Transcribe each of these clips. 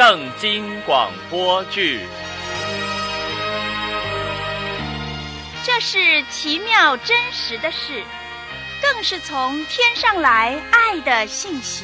圣经广播剧。 这是奇妙真实的事，更是从天上来爱的信息。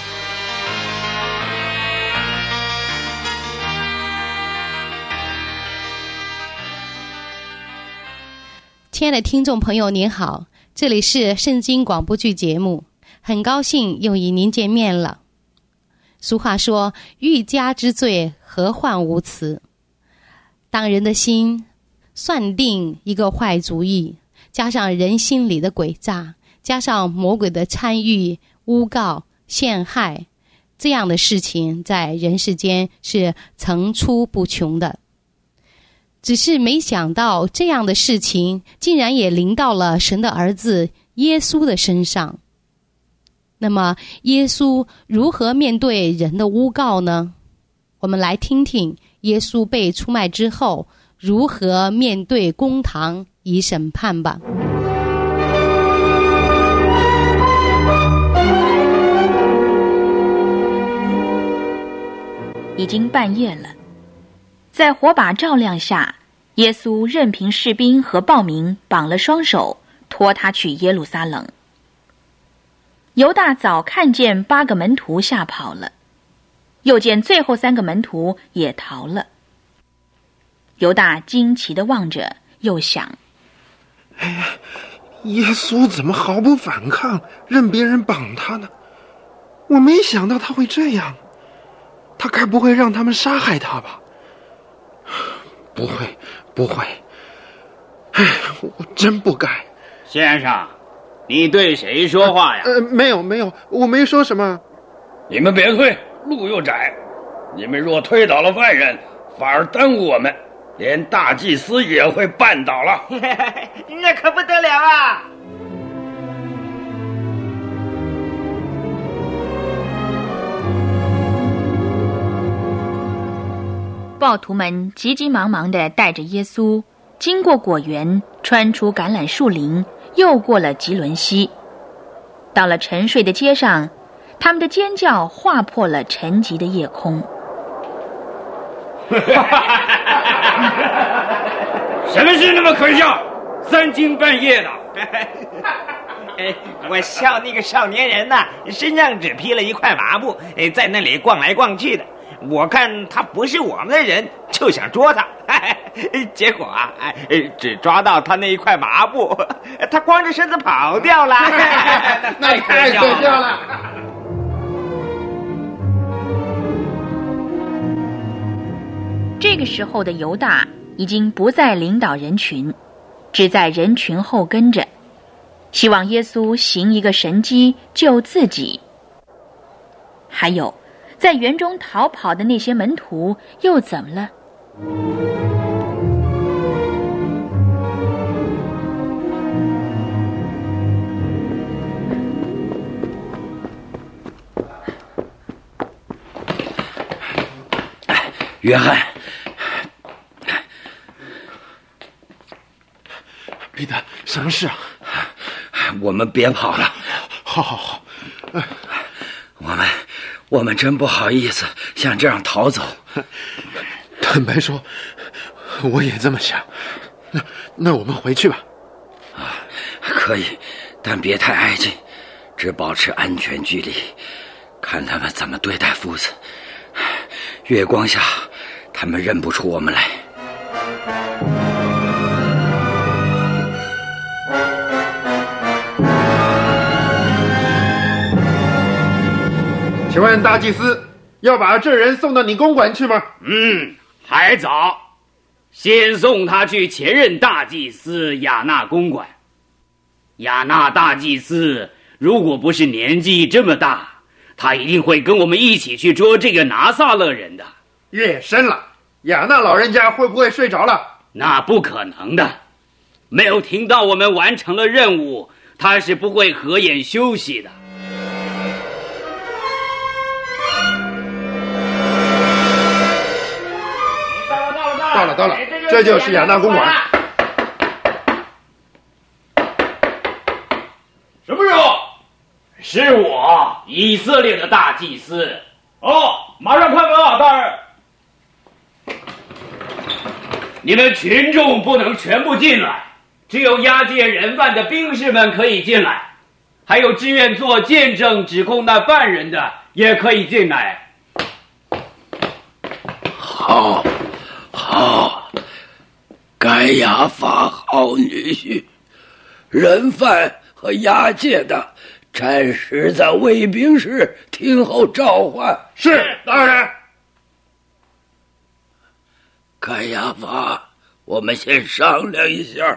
亲爱的听众朋友您好，这里是圣经广播剧节目，很高兴又与您见面了。俗话说，欲加之罪，何患无辞。当人的心算定一个坏主意，加上人心里的诡诈，加上魔鬼的参与、诬告、陷害，这样的事情在人世间是层出不穷的。只是没想到这样的事情竟然也临到了神的儿子耶稣的身上。那么耶稣如何面对人的诬告呢？我们来听听耶稣被出卖之后如何面对公堂以审判吧。 已经半夜了，在火把照亮下，耶稣任凭士兵和暴民绑了双手，拖他去耶路撒冷。犹大早看见8个门徒吓跑了，又见最后3个门徒也逃了。犹大惊奇地望着，又想： 耶稣怎么毫不反抗，任别人绑他呢？我没想到他会这样，他该不会让他们杀害他吧？不会，我真不该。 先生，你对谁说话呀？ 没有，我没说什么。 你们别退，路又窄，你们若推倒了犯人，反而耽误我们，连大祭司也会绊倒了。 那可不得了啊！ 暴徒们急急忙忙地带着耶稣经过果园，穿出橄榄树林，又过了吉伦溪，到了沉睡的街上，他们的尖叫划破了沉寂的夜空。 什么事那么可笑？3更半夜的。 我笑那个少年人呐，身上只披了一块麻布，在那里逛来逛去的。我看他不是我们的人，就想捉他，结果只抓到他那一块麻布，他光着身子跑掉了。 那太可笑了。 这个时候的犹大已经不再领导人群，只在人群后跟着，希望耶稣行一个神迹救自己。还有在园中逃跑的那些门徒又怎么了？ 约翰， 彼得，什么事啊？ 我们别跑了。 好。 我们真不好意思像这样逃走。 坦白说，我也这么想。那我们回去吧。 可以，但别太挨近，只保持安全距离，看他们怎么对待夫子。月光下，他们认不出我们来。 请问大祭司要把这人送到你公馆去吗？ 还早，先送他去前任大祭司亚纳公馆。亚纳大祭司如果不是年纪这么大，他一定会跟我们一起去捉这个拿撒勒人的。 夜深了，亚纳老人家会不会睡着了？ 那不可能的，没有听到我们完成了任务，他是不会合眼休息的。 到了，这就是亚纳公馆。 什么时候？是我，以色列的大祭司。哦， 马上看门啊，大人！你们群众不能全部进来，只有押解人犯的兵士们可以进来，还有志愿做见证指控那犯人的也可以进来。 好，该押发好女婿，人犯和押解的暂时在卫兵室听候召唤。 是，大人。 该押发，我们先商量一下。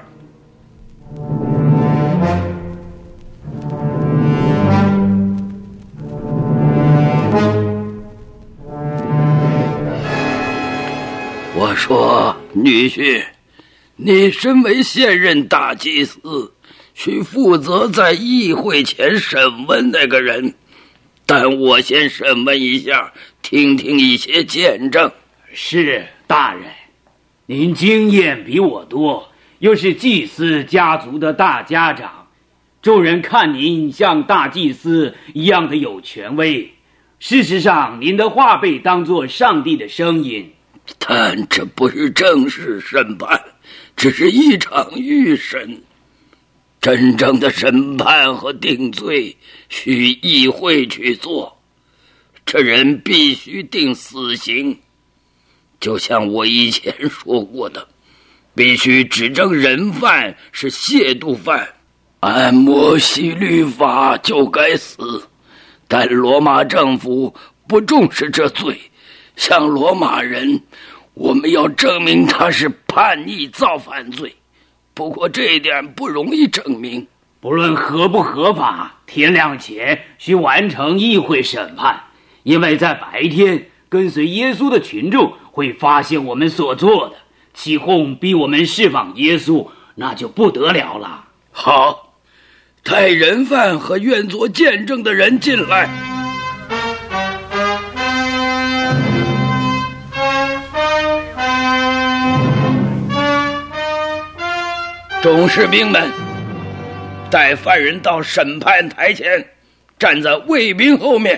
我说，女婿，你身为现任大祭司，需负责在议会前审问那个人，但我先审问一下，听听一些见证。 是，大人，您经验比我多，又是祭司家族的大家长，众人看您像大祭司一样的有权威。事实上，您的话被当作上帝的声音。 但这不是正式审判，只是一场预审。真正的审判和定罪需议会去做，这人必须定死刑。就像我以前说过的，必须指证人犯是亵渎犯，按摩西律法就该死。但罗马政府不重视这罪，像罗马人，我们要证明他是叛逆造反罪，不过这一点不容易证明。 不论合不合法，天亮前需完成议会审判，因为在白天跟随耶稣的群众会发现我们所做的，起哄逼我们释放耶稣，那就不得了了。 好，带人犯和愿做见证的人进来。众士兵们，带犯人到审判台前，站在卫兵后面。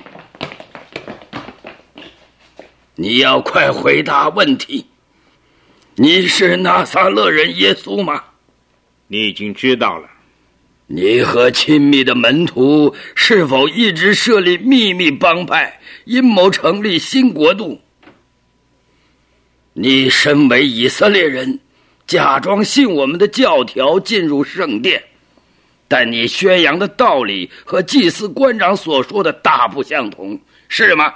你要快回答问题。你是拿撒勒人耶稣吗？ 你已经知道了。 你和亲密的门徒是否一直设立秘密帮派，阴谋成立新国度？你身为以色列人，假装信我们的教条进入圣殿，但你宣扬的道理和祭司官长所说的大不相同，是吗？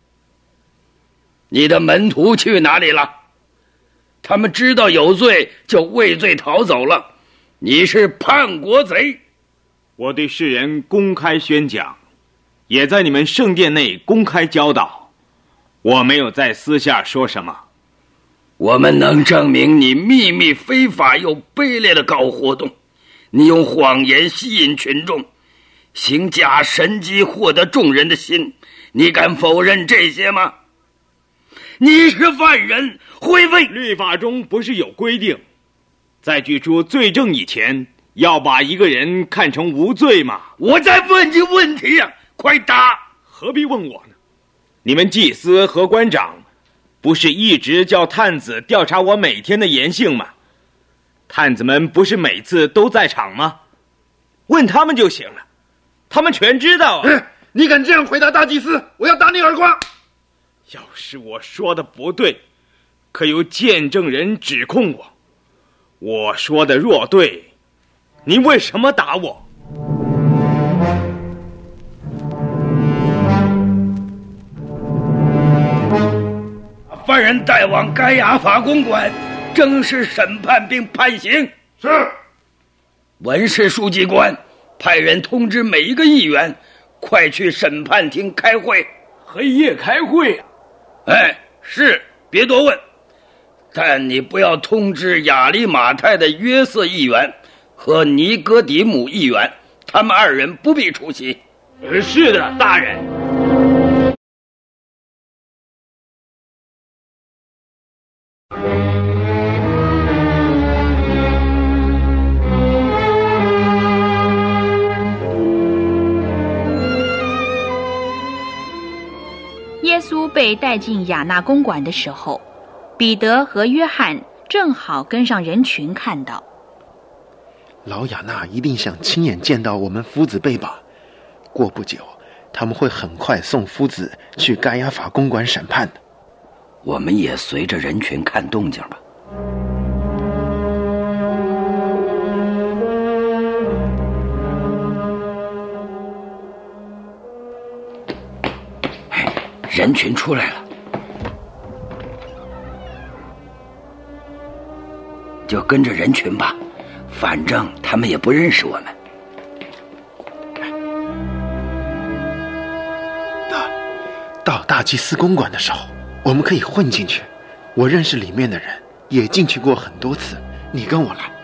你的门徒去哪里了？他们知道有罪就畏罪逃走了。你是叛国贼。 我对世人公开宣讲，也在你们圣殿内公开教导，我没有在私下说什么。 我们能证明你秘密非法又卑劣的搞活动，你用谎言吸引群众，行假神迹获得众人的心，你敢否认这些吗？你是犯人，会为律法中不是有规定，在举出罪证以前，要把一个人看成无罪吗？ 我在问你问题啊，快答！ 何必问我呢？你们祭司和官长不是一直叫探子调查我每天的言行吗？探子们不是每次都在场吗？问他们就行了，他们全知道啊。 你敢这样回答大祭司，我要打你耳光！ 要是我说的不对，可有见证人指控我，我说的若对，你为什么打我？ 犯人带往该亚法公馆，正式审判并判刑。 是。 文士书记官派人通知每一个议员，快去审判厅开会。 黑夜开会？ 是，别多问。但你不要通知亚利马太的约瑟议员和尼哥底母议员，他们二人不必出席。 是的，大人。 耶稣被带进雅纳公馆的时候，彼得和约翰正好跟上人群看到。 老雅纳一定想亲眼见到我们夫子被绑，过不久他们会很快送夫子去该亚法公馆审判的。 我们也随着人群看动静吧。人群出来了，就跟着人群吧，反正他们也不认识我们。 到大祭司公馆的时候，我们可以混进去。我认识里面的人，也进去过很多次。你跟我来。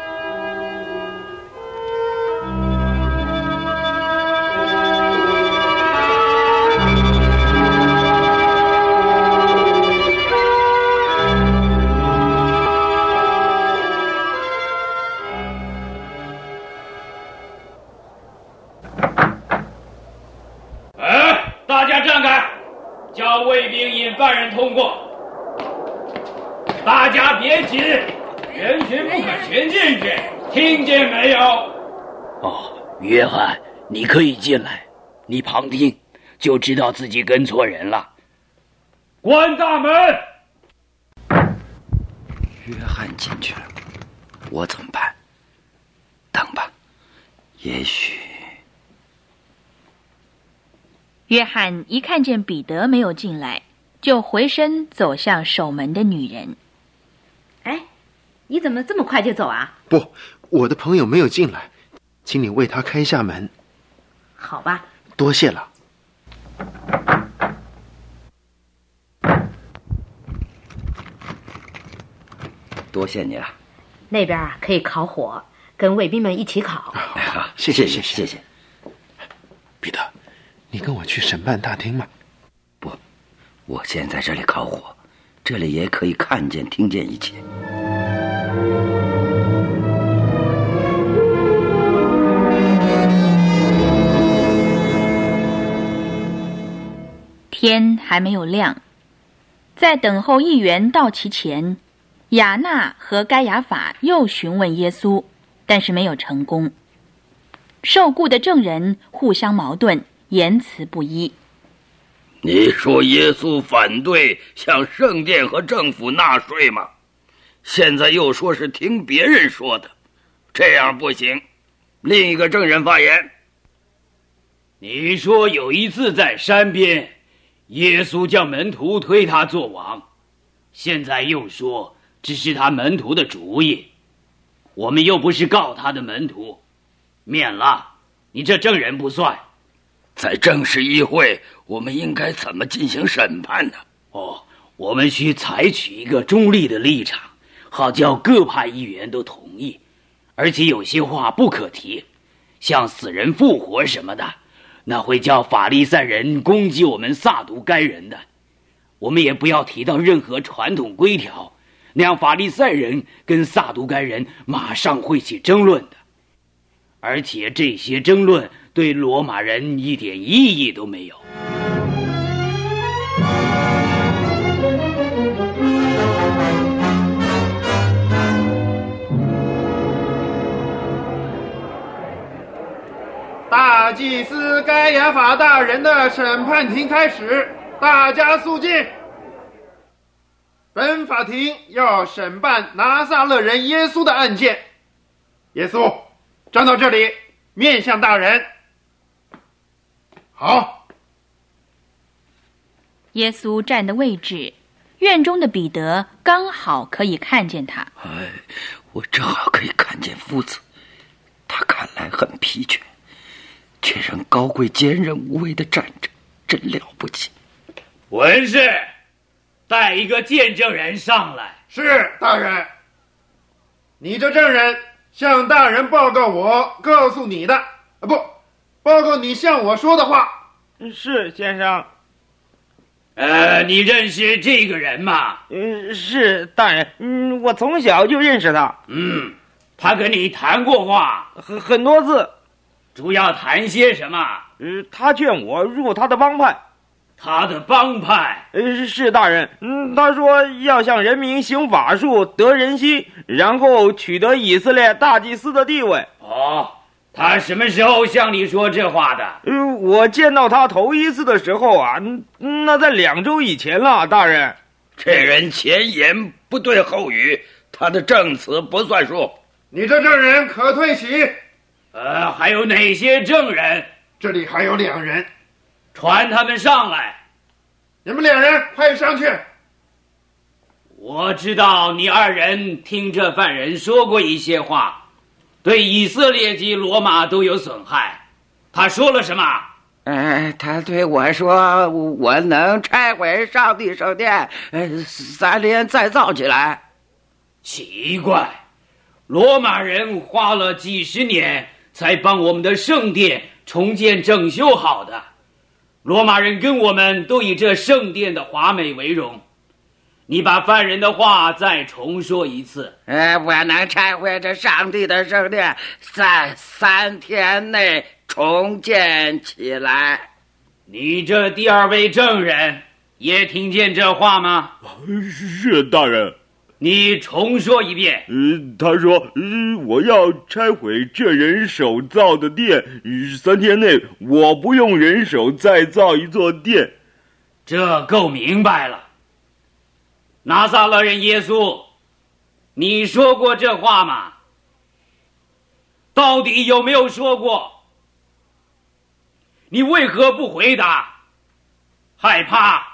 大家站开，叫卫兵引犯人通过。大家别挤，人群不可全进去，听见没有？ 哦，约翰，你可以进来，你旁听，就知道自己跟错人了。 关大门。 约翰进去了，我怎么办？等吧，也许。 约翰一看见彼得没有进来，就回身走向守门的女人。 哎，你怎么这么快就走啊？ 不，我的朋友没有进来，请你为他开一下门。 好吧， 多谢了。 多谢你了。 那边可以烤火，跟卫兵们一起烤。 好， 谢谢。 彼得， 你跟我去审判大厅吗？ 不，我先在这里烤火，这里也可以看见听见一切。 天还没有亮，在等候议员到齐前，雅纳和该亚法又询问耶稣，但是没有成功。受雇的证人互相矛盾，言辞不一。 你说耶稣反对向圣殿和政府纳税吗？现在又说是听别人说的，这样不行。另一个证人发言。 你说有一次在山边，耶稣叫门徒推他做王，现在又说这是他门徒的主意，我们又不是告他的门徒，免了，你这证人不算。 在正式议会，我们应该怎么进行审判呢？ 我们需采取一个中立的立场，好叫各派议员都同意，而且有些话不可提，像死人复活什么的，那会叫法利赛人攻击我们撒都该人的。我们也不要提到任何传统规条，那样法利赛人跟撒都该人马上会起争论的，而且这些争论对罗马人一点意义都没有。 大祭司该亚法大人的审判庭开始，大家肃静。本法庭要审判拿撒勒人耶稣的案件。耶稣，站到这里，面向大人。好。 耶稣站的位置，院中的彼得刚好可以看见他。 我正好可以看见夫子，他看来很疲倦，却仍高贵坚韧无畏地站着，真了不起。 文士，带一个见证人上来。 是，大人。你这证人向大人报告我告诉你的，报告你向我说的话。 是，先生。 你认识这个人吗？ 是，大人。我从小就认识他。 他跟你谈过话？ 很多次。 主要谈些什么？ 他劝我入他的帮派。 他的帮派。 是大人。他说要向人民行法术，得人心，然后取得以色列大祭司的地位。 哦，他什么时候向你说这话的？ 我见到他头一次的时候啊，那在2周以前了，大人。 这人前言不对后语，他的证词不算数。 你这证人可退席。 还有哪些证人？ 这里还有2人， 传他们上来。 你们2人快上去。 我知道你2人听这犯人说过一些话，对以色列及罗马都有损害。他说了什么？ 他对我说，我能拆毁上帝圣殿，3年再造起来。 奇怪，罗马人花了几十年才帮我们的圣殿重建整修好的。罗马人跟我们都以这圣殿的华美为荣。你把犯人的话再重说一次。 我能拆毁这上帝的圣殿，在3天内重建起来。 你这第2位证人也听见这话吗？ 是大人。 你重说一遍。 他说，我要拆毁这人手造的殿，3天内我不用人手再造一座殿。 这够明白了。拿撒勒人耶稣，你说过这话吗？到底有没有说过？你为何不回答？害怕？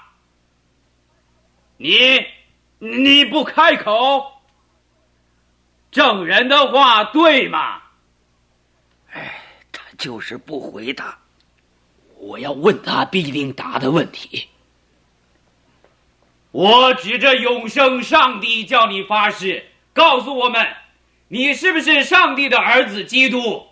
你不开口？证人的话对吗？ 他就是不回答。 我要问他必定答的问题。我指着永生上帝叫你发誓，告诉我们，你是不是上帝的儿子基督？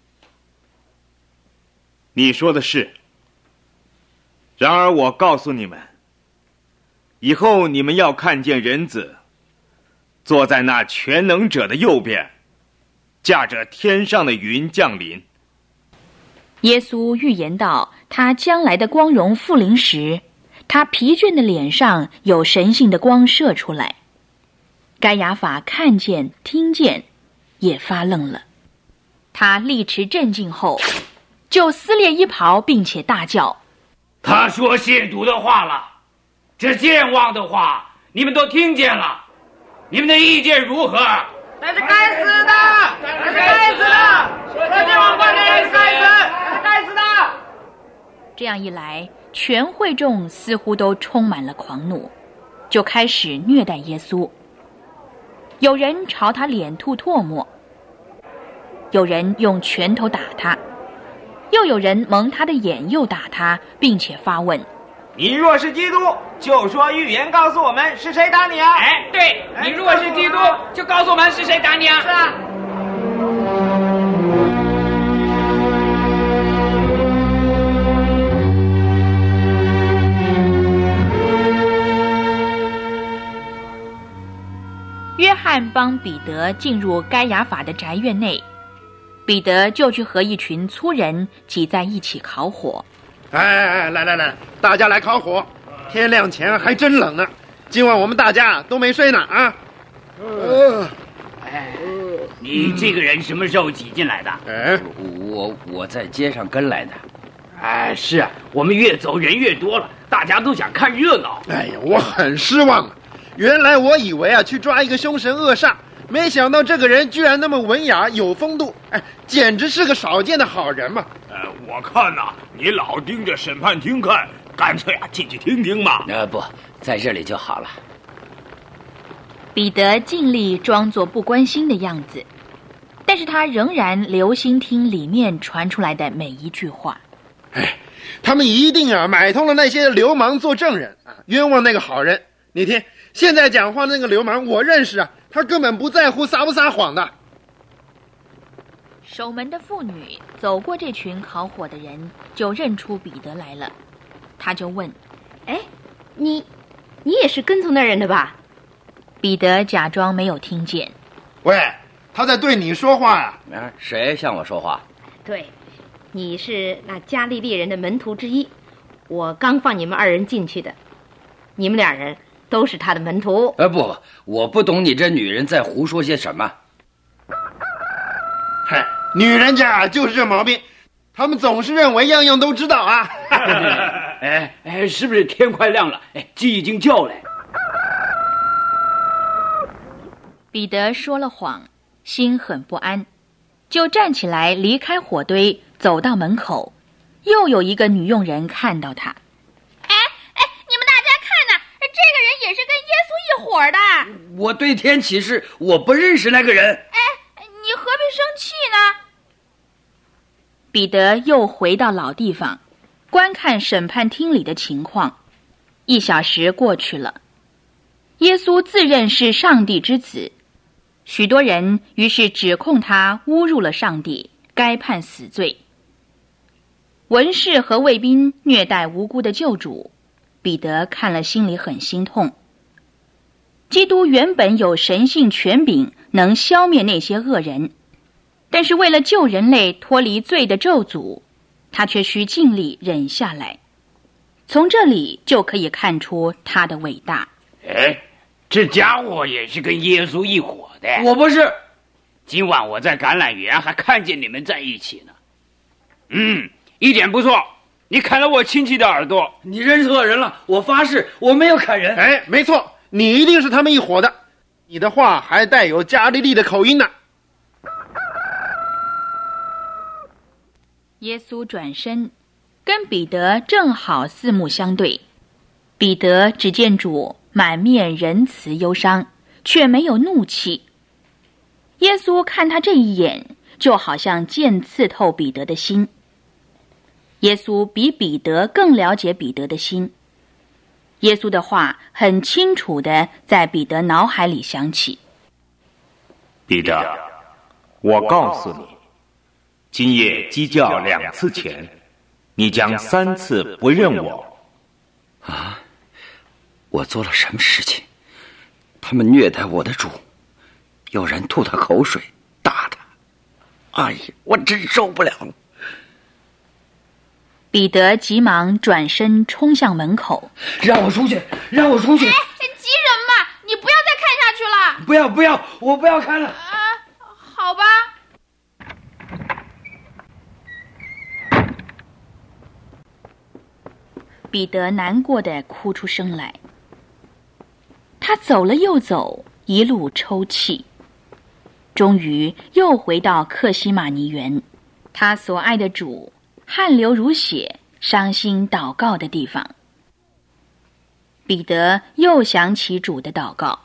你说的是。然而我告诉你们，以后你们要看见人子坐在那全能者的右边，驾着天上的云降临。 耶稣预言到他将来的光荣复临时，他疲倦的脸上有神性的光射出来。该亚法看见听见，也发愣了。他立持镇静后，就撕裂衣袍，并且大叫： 他说亵渎的话了，这健忘的话你们都听见了，你们的意见如何？ 那是该死的，那是该死的，说这王八蛋是该死，该死的。 这样一来，全会众似乎都充满了狂怒，就开始虐待耶稣。有人朝他脸吐唾沫，有人用拳头打他，又有人蒙他的眼又打他，并且发问： 你若是基督，就说预言告诉我们是谁打你啊？ 对，你若是基督，就告诉我们是谁打你啊？ 是啊。 约翰帮彼得进入该亚法的宅院内，彼得就去和一群粗人挤在一起烤火。 来，大家来烤火。天亮前还真冷呢，今晚我们大家都没睡呢啊。 你这个人什么时候挤进来的？ 我在街上跟来的。 是啊，我们越走人越多了，大家都想看热闹。 我很失望啊。原来我以为去抓一个凶神恶煞，没想到这个人居然那么文雅有风度，简直是个少见的好人嘛。 我看你老盯着审判厅看，干脆进去听听嘛。 不，在这里就好了。 彼得尽力装作不关心的样子，但是他仍然留心听里面传出来的每一句话。 他们一定买通了那些流氓做证人，冤枉那个好人。你听，现在讲话的那个流氓我认识他根本不在乎撒不撒谎的。 守门的妇女走过这群烤火的人，就认出彼得来了。他就问： 你也是跟从那人的吧？ 彼得假装没有听见。 喂，他在对你说话呀。 谁向我说话？ 对，你是那加利利人的门徒之一， 我刚放你们2人进去的，你们2人都是他的门徒。 不，我不懂你这女人在胡说些什么。 嗨，女人家就是这毛病，她们总是认为样样都知道啊。 是不是天快亮了？鸡已经叫了。 彼得说了谎，心很不安，就站起来离开火堆，走到门口。又有一个女佣人看到他。 你们大家看呐，这个人也是跟耶稣一伙的。 我对天起誓，我不认识那个人。 你何必生气呢？ 彼得又回到老地方，观看审判厅里的情况。1小时过去了，耶稣自认是上帝之子，许多人于是指控他侮辱了上帝，该判死罪。文士和卫兵虐待无辜的救主，彼得看了心里很心痛。基督原本有神性权柄，能消灭那些恶人，但是为了救人类脱离罪的咒诅，他却需尽力忍下来。从这里就可以看出他的伟大。 这家伙也是跟耶稣一伙的。 我不是。 今晚我在橄榄园还看见你们在一起呢。一点不错，你砍了我亲戚的耳朵。 你认错人了，我发誓我没有砍人。 没错，你一定是他们一伙的，你的话还带有加利利的口音呢。 耶稣转身，跟彼得正好四目相对。彼得只见主满面仁慈忧伤，却没有怒气。耶稣看他这一眼，就好像剑刺透彼得的心。耶稣比彼得更了解彼得的心。耶稣的话很清楚地在彼得脑海里响起。 彼得，我告诉你，今夜鸡叫2次前，你将3次不认我。 我做了什么事情？他们虐待我的主，有人吐他口水，打他。我真受不了了。 彼得急忙转身冲向门口。 让我出去，让我出去。 急什么嘛，你不要再看下去了。 不要，我不要看了。 好吧。 彼得难过地哭出声来。他走了又走，一路抽泣，终于又回到客西马尼园，他所爱的主汗流如血，伤心祷告的地方。彼得又想起主的祷告。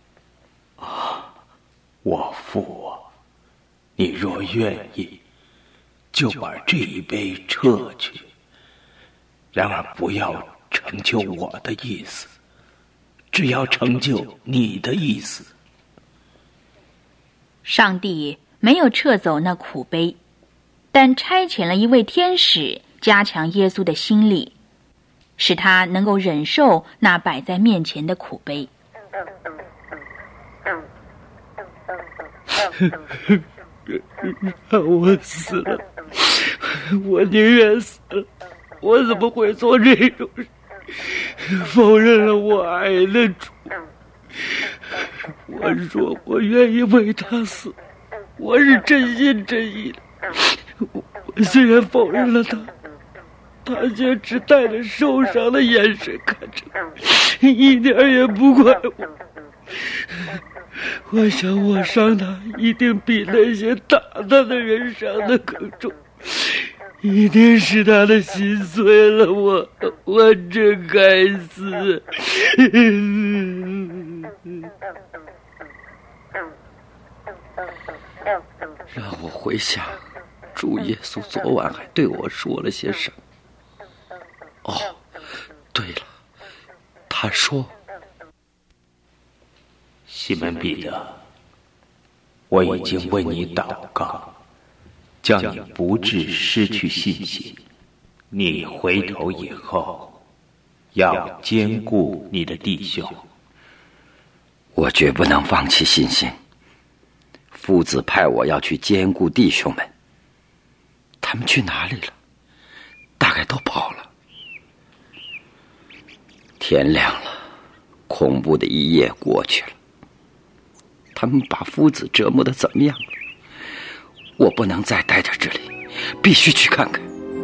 我父啊，你若愿意，就把这一杯撤去，然而不要成就我的意思，只要成就你的意思。 上帝没有撤走那苦杯，但差遣了一位天使加强耶稣的心力，使他能够忍受那摆在面前的苦杯。 让我死了，我宁愿死了，我怎么会做这种事？否认了我爱的主。我说我愿意为他死，我是真心真意的。我虽然否认了他，他却只带着受伤的眼神看着，一点也不怪我。我想我伤他一定比那些打他的人伤得更重，一定是他的心碎了我真该死。 让我回想主耶稣昨晚还对我说了些什么。对了，他说， 西门彼得，我已经为你祷告，叫你不致失去信心。你回头以后，要兼顾你的弟兄。 我绝不能放弃信心。父子派我要去兼顾弟兄们，他们去哪里了？大概都跑了。 天亮了，恐怖的一夜过去了。他们把夫子折磨得怎么样了？我不能再待在这里，必须去看看。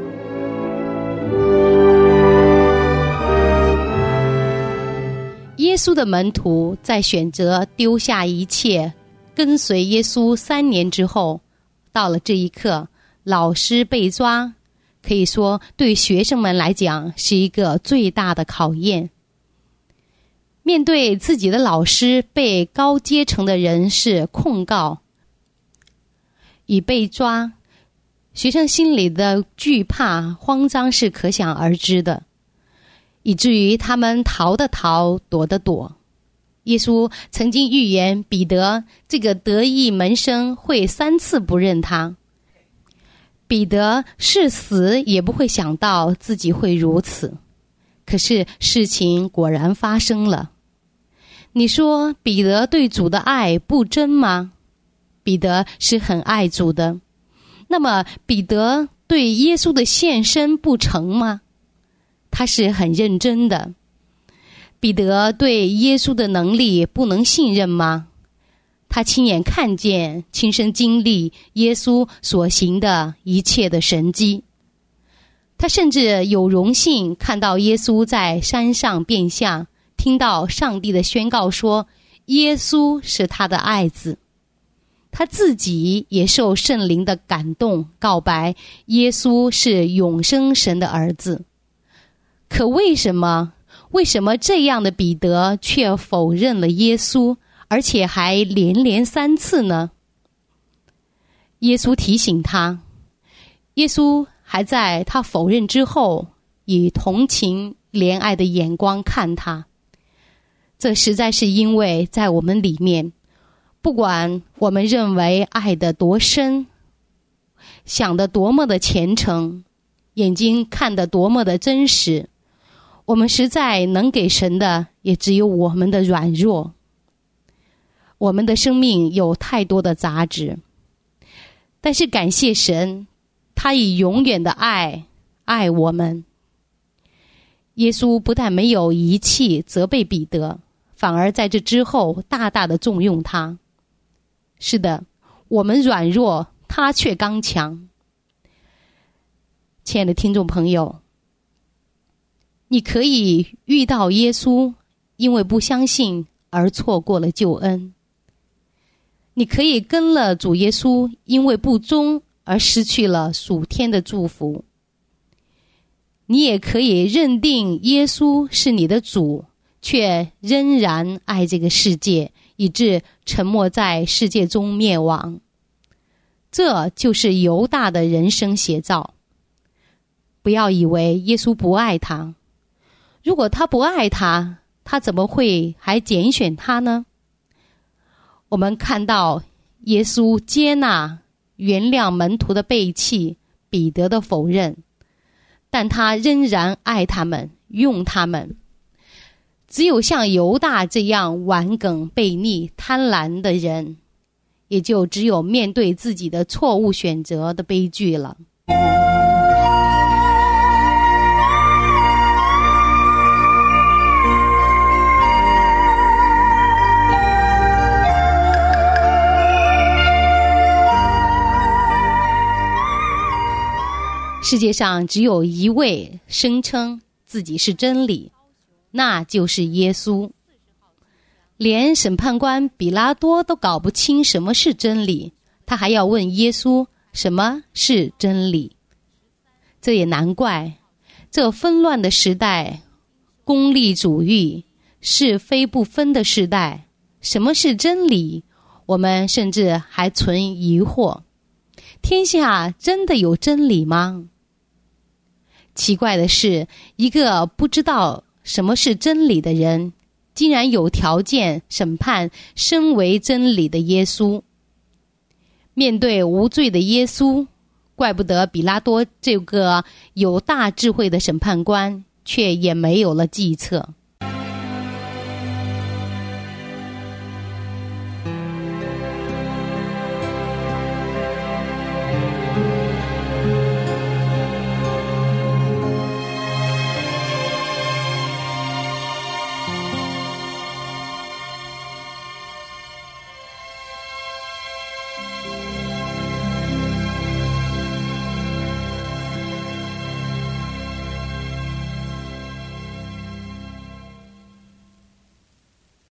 耶稣的门徒在选择丢下一切，跟随耶稣3年之后，到了这一刻，老师被抓，可以说对学生们来讲是一个最大的考验。面对自己的老师被高阶层的人士控告与被抓，学生心里的惧怕慌张是可想而知的，以至于他们逃的逃，躲的躲。耶稣曾经预言彼得这个得意门生会3次不认他，彼得是死也不会想到自己会如此。可是事情果然发生了。你说彼得对主的爱不真吗？彼得是很爱主的。那么彼得对耶稣的献身不成吗？他是很认真的。彼得对耶稣的能力不能信任吗？他亲眼看见、亲身经历耶稣所行的一切的神迹。他甚至有荣幸看到耶稣在山上变相，听到上帝的宣告说耶稣是他的爱子。他自己也受圣灵的感动，告白耶稣是永生神的儿子。可为什么这样的彼得却否认了耶稣，而且还连3次呢？耶稣提醒他，耶稣还在他否认之后，以同情怜爱的眼光看他。这实在是因为在我们里面，不管我们认为爱得多深，想得多么的虔诚，眼睛看得多么的真实，我们实在能给神的也只有我们的软弱。我们的生命有太多的杂质，但是感谢神，他以永远的爱爱我们。耶稣不但没有遗弃责备彼得，反而在这之后大大的重用他。是的，我们软弱，他却刚强。亲爱的听众朋友，你可以遇到耶稣，因为不相信而错过了救恩。你可以跟了主耶稣，因为不忠而失去了属天的祝福。你也可以认定耶稣是你的主，却仍然爱这个世界，以致沉没在世界中灭亡。这就是犹大的人生写照。不要以为耶稣不爱他，如果他不爱他，他怎么会还拣选他呢？我们看到耶稣接纳、原谅门徒的背弃、彼得的否认，但他仍然爱他们，用他们。只有像犹大这样顽梗、悖逆、贪婪的人，也就只有面对自己的错误选择的悲剧了。世界上只有一位声称自己是真理，那就是耶稣。连审判官比拉多都搞不清什么是真理，他还要问耶稣什么是真理。这也难怪，这纷乱的时代，功利主义、是非不分的时代，什么是真理，我们甚至还存疑惑。天下真的有真理吗？奇怪的是，一个不知道什么是真理的人，竟然有条件审判身为真理的耶稣。面对无罪的耶稣，怪不得比拉多这个有大智慧的审判官却也没有了计策。